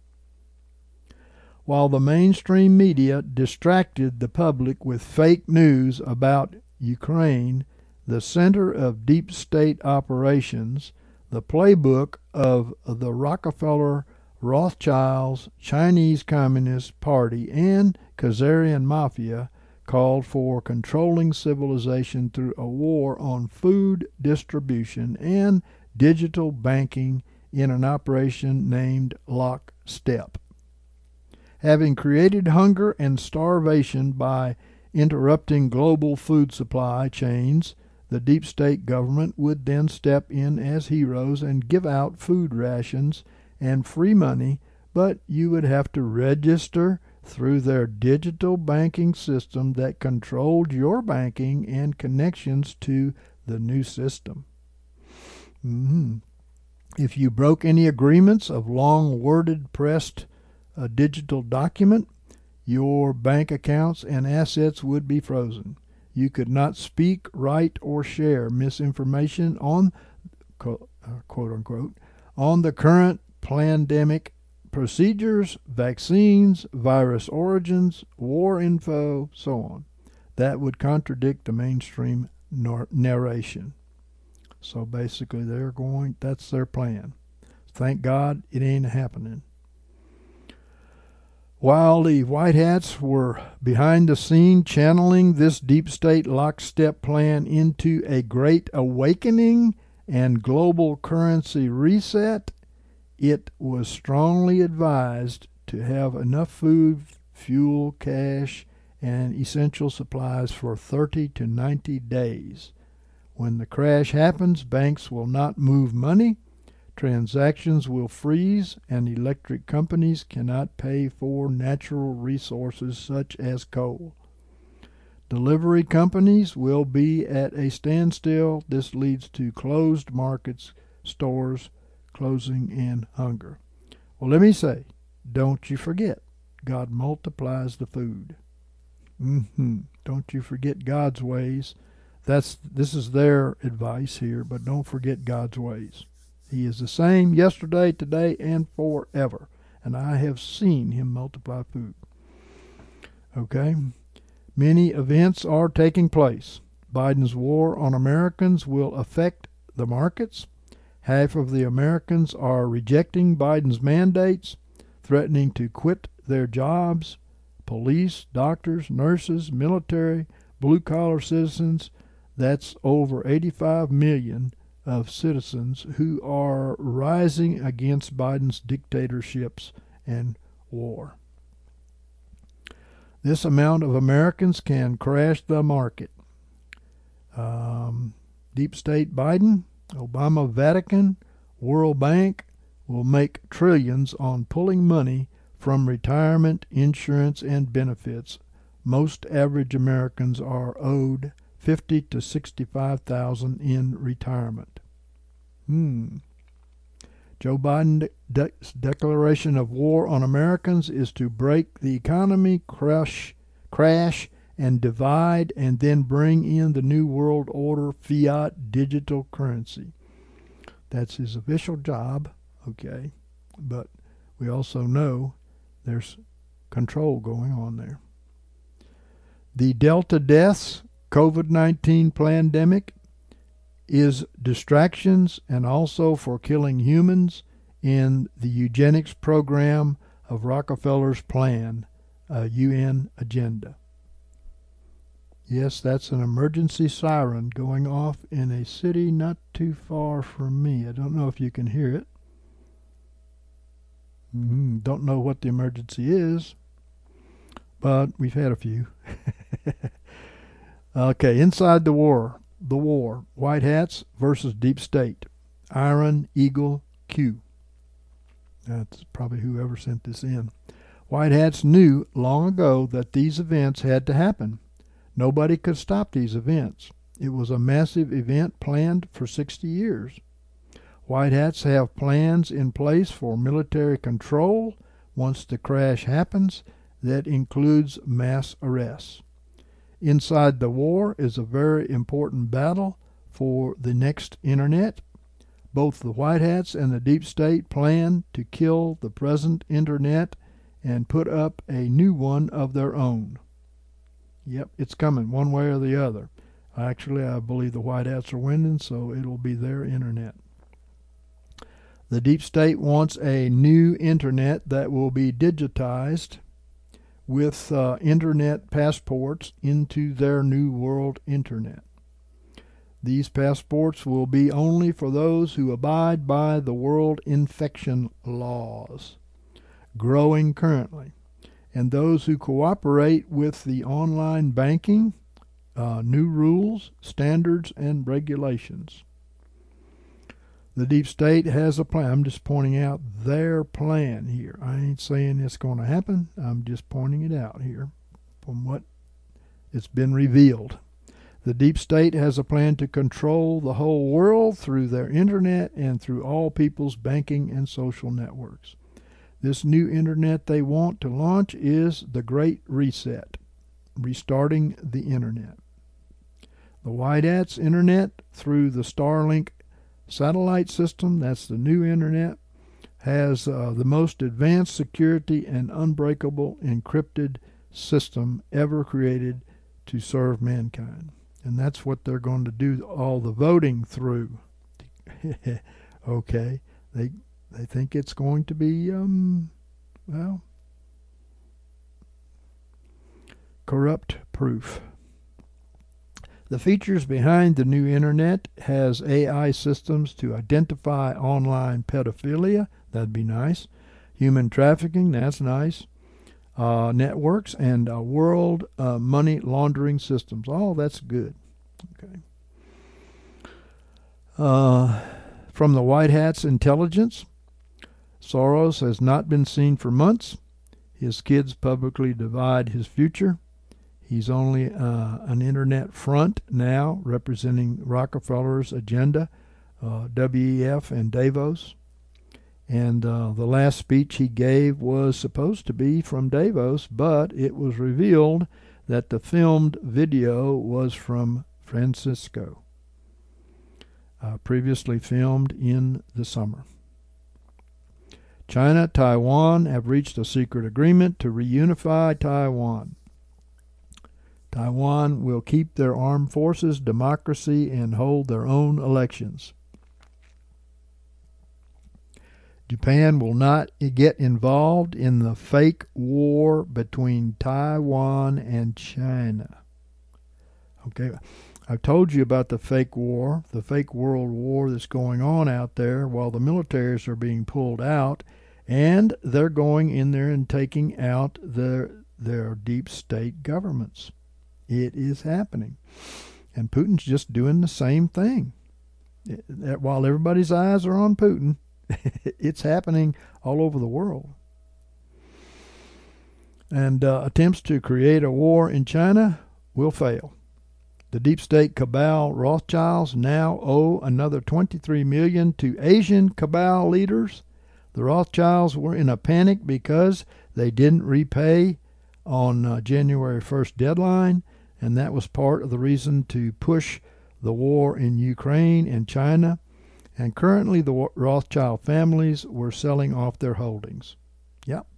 While the mainstream media distracted the public with fake news about Ukraine, the center of deep state operations, the playbook of the Rockefeller, Rothschilds, Chinese Communist Party, and Khazarian Mafia, called for controlling civilization through a war on food distribution and digital banking in an operation named Lockstep. Having created hunger and starvation by interrupting global food supply chains, the deep state government would then step in as heroes and give out food rations and free money, but you would have to register through their digital banking system that controlled your banking and connections to the new system. Mm-hmm. If you broke any agreements of long-worded pressed a digital document, your bank accounts and assets would be frozen. You could not speak, write, or share misinformation on, quote unquote, on the current pandemic procedures, vaccines, virus origins, war info, so on. That would contradict the mainstream narration. So basically they're going, that's their plan. Thank God it ain't happening. While the White Hats were behind the scene channeling this deep state lockstep plan into a great awakening and global currency reset, it was strongly advised to have enough food, fuel, cash, and essential supplies for thirty to ninety days. When the crash happens, banks will not move money, transactions will freeze, and electric companies cannot pay for natural resources such as coal. Delivery companies will be at a standstill. This leads to closed markets, stores closing, and hunger. Well, let me say, don't you forget, God multiplies the food. Mm-hmm. Don't you forget God's ways. That's this is their advice here, but don't forget God's ways. He is the same yesterday, today, and forever. And I have seen him multiply food. Okay? Many events are taking place. Biden's war on Americans will affect the markets. Half of the Americans are rejecting Biden's mandates, threatening to quit their jobs. Police, doctors, nurses, military, blue-collar citizens, that's over eighty-five million of citizens who are rising against Biden's dictatorships and war. This amount of Americans can crash the market. Um, Deep State Biden, Obama Vatican, World Bank will make trillions on pulling money from retirement, insurance, and benefits. Most average Americans are owed fifty to sixty-five thousand in retirement. Hmm. Joe Biden's de- declaration of war on Americans is to break the economy, crush, crash, and divide, and then bring in the New World Order fiat digital currency. That's his official job, okay, but we also know there's control going on there. The Delta deaths, COVID nineteen pandemic, is distractions and also for killing humans in the eugenics program of Rockefeller's plan, a U N agenda. Yes, that's an emergency siren going off in a city not too far from me. I don't know if you can hear it. Mm, don't know what the emergency is, but we've had a few. Okay, inside the war, the war, White Hats versus Deep State, Iron Eagle Q. That's probably whoever sent this in. White Hats knew long ago that these events had to happen. Nobody could stop these events. It was a massive event planned for sixty years. White Hats have plans in place for military control once the crash happens that includes mass arrests. Inside the war is a very important battle for the next internet. Both the White Hats and the Deep State plan to kill the present internet and put up a new one of their own. Yep, it's coming one way or the other. Actually, I believe the White Hats are winning, so it'll be their internet. The Deep State wants a new internet that will be digitized with uh, internet passports into their new world internet. These passports will be only for those who abide by the world infection laws, growing currently, and those who cooperate with the online banking, uh, new rules, standards, and regulations. The Deep State has a plan. I'm just pointing out their plan here. I ain't saying it's going to happen. I'm just pointing it out here from what it's been revealed. The Deep State has a plan to control the whole world through their internet and through all people's banking and social networks. This new internet they want to launch is the Great Reset, restarting the internet. The White Hats internet through the Starlink satellite system, that's the new internet, has uh, the most advanced security and unbreakable encrypted system ever created to serve mankind. And that's what they're going to do all the voting through. Okay, they they think it's going to be, um, well, corrupt proof. The features behind the new internet has A I systems to identify online pedophilia, that'd be nice, human trafficking, that's nice, uh, networks, and uh, world uh, money laundering systems. Oh, that's good. Okay. Uh, from the White Hat's intelligence, Soros has not been seen for months. His kids publicly divide his future. He's only uh, an internet front now representing Rockefeller's agenda, uh, W E F and Davos. And uh, the last speech he gave was supposed to be from Davos, but it was revealed that the filmed video was from Francisco, uh, previously filmed in the summer. China, Taiwan have reached a secret agreement to reunify Taiwan. Taiwan will keep their armed forces, democracy, and hold their own elections. Japan will not get involved in the fake war between Taiwan and China. Okay, I've told you about the fake war, the fake world war that's going on out there while the militaries are being pulled out, and they're going in there and taking out their, their deep state governments. It is happening. And Putin's just doing the same thing. While everybody's eyes are on Putin, it's happening all over the world. And uh, attempts to create a war in China will fail. The deep state cabal Rothschilds now owe another twenty-three million dollars to Asian cabal leaders. The Rothschilds were in a panic because they didn't repay on uh, January first deadline, and that was part of the reason to push the war in Ukraine and China. And currently the Rothschild families were selling off their holdings. Yep.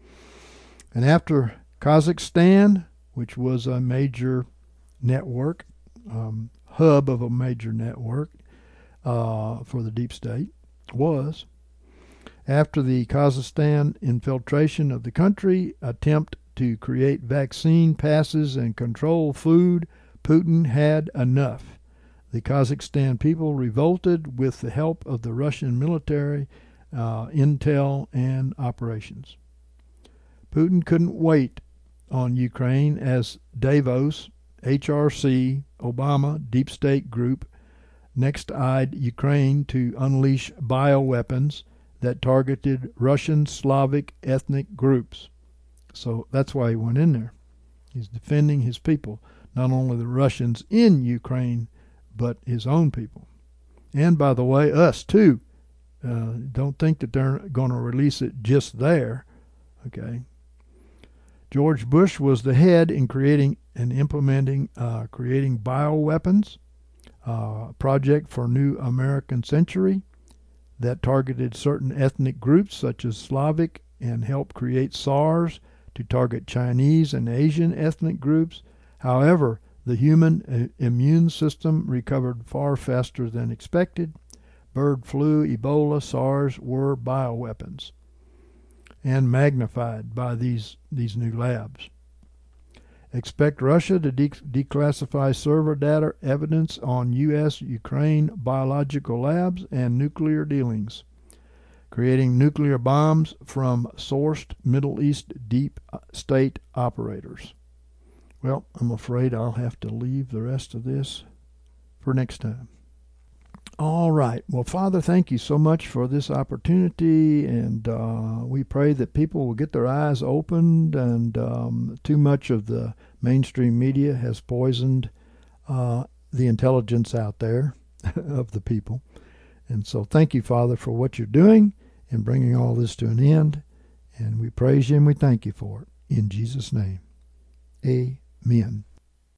And after Kazakhstan, which was a major network, um, hub of a major network uh, for the deep state, was, after the Kazakhstan infiltration of the country, attempt to create vaccine passes and control food, Putin had enough. The Kazakhstan people revolted with the help of the Russian military, uh, intel, and operations. Putin couldn't wait on Ukraine as Davos, H R C, Obama, Deep State Group next-eyed Ukraine to unleash bioweapons that targeted Russian Slavic ethnic groups. So that's why he went in there. He's defending his people, not only the Russians in Ukraine, but his own people. And by the way, us too. Uh, don't think that they're going to release it just there. Okay. George Bush was the head in creating and implementing uh, creating bioweapons, uh, project for New American Century that targeted certain ethnic groups such as Slavic and helped create SARS to target Chinese and Asian ethnic groups. However, the human immune system recovered far faster than expected. Bird flu, Ebola, SARS were bioweapons and magnified by these, these new labs. Expect Russia to de- declassify server data evidence on U S Ukraine biological labs and nuclear dealings, creating nuclear bombs from sourced Middle East deep state operators. Well, I'm afraid I'll have to leave the rest of this for next time. All right. Well, Father, thank you so much for this opportunity, and uh, we pray that people will get their eyes opened, and um, too much of the mainstream media has poisoned uh, the intelligence out there of the people. And so thank you, Father, for what you're doing in bringing all this to an end, and we praise you and we thank you for it. In Jesus' name, amen.